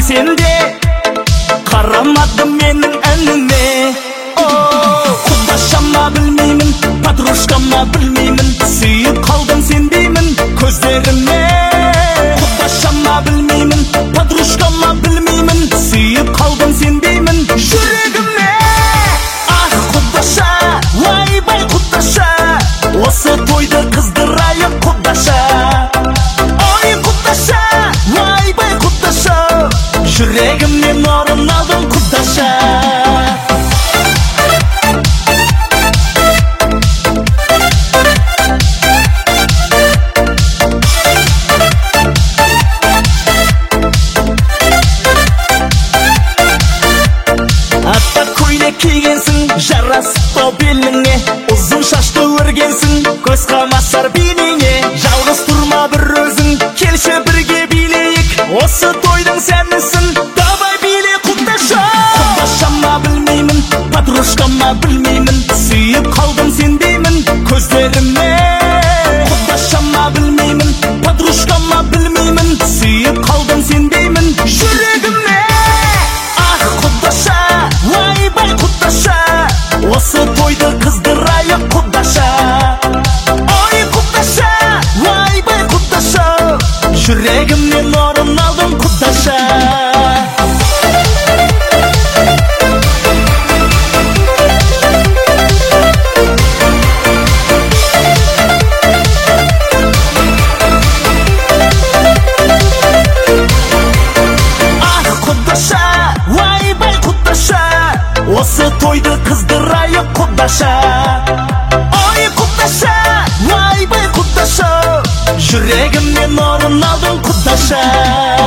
сенде, қарамадым менің әніме. Құдашама білмеймін, подружкама білмеймін, сүйіп қалдым сенбеймін көздеріме. Құдашама білмеймін, подружкама білмеймін, сүйіп қалдым сенбеймін жүрегіме. Ах, құдаша, ойбай құдаша, осы тойды қыздырайық құдаша. Ой құдаша, ойбай құдаша, жүрегімнен орын алдың құдаша. Атта көйлек кигенсің, жарасты беліңе, ұзын шашты өргенсің, көз қамасар бейнеңе. Жалғыз тұрма бір өзің, келші бірге билейік, осы тойдың сәнісін давай биле құдаша. Құдашама білмеймін, подружкама білмеймін, сүйіп қалдым сенбеймін көздеріме. Құдашама білмеймін, подружкама білмеймін, сүйіп қалдым сенбеймін жүрегіме. Ах, құдаша, ойбай құдаша, осы тойды қыздырайық құдаша. Ой құдаша, ойбай құдаша, жүрегімнен орын алдың құдаша. Осы тойды қыздырайық құдаша. Ой құдаша, ойбай құдаша, жүрегімнен орын алдың құдаша.